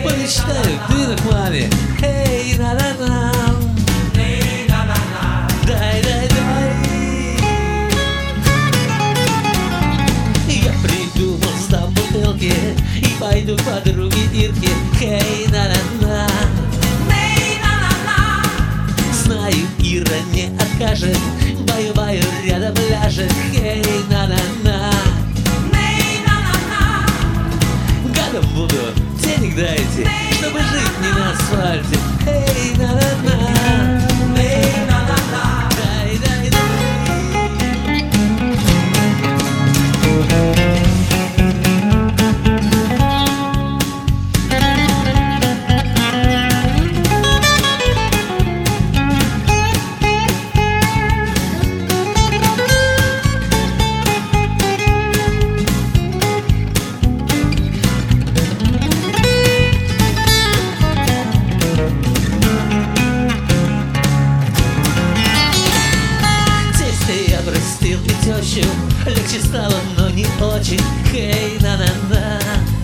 Помечтаю, двину к маме. Эй, на-на-на. Дай, дай, дай. Я придумал, сдам бутылки и пойду к подруге Ирке. Эй, на-на-на. Знаю, Ира не откажет, баю-баю рядом ляжет. Эй, на-на-на. Гадом буду, денег дайте, чтобы жить не на асфальте. Эй, на-на-на. Дай, дай, дай. Простил и тещу, легче стало, но не очень. Хей, на-на-на.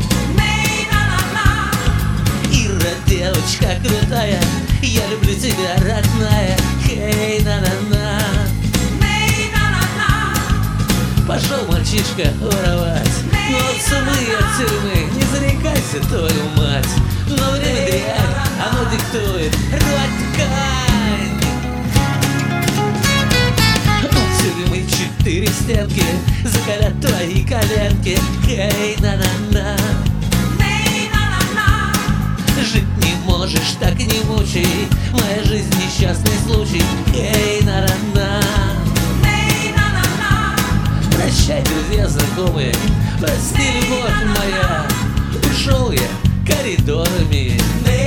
Ира, девочка крутая, я люблю тебя, родная. Хей, на-на-на. Пошел мальчишка воровать, но от сумы и от тюрьмы не зарекайся, твою мать. Но время дрянь, оно диктует рвать ткань. Тюрьмы 4 стенки закалят твои коленки. Эй, на-на-на. Жить не можешь, так не мучай, моя жизнь несчастный случай. Эй, на-на-на. Прощай, друзья, знакомые, прости, любовь моя. Ушел я коридорами.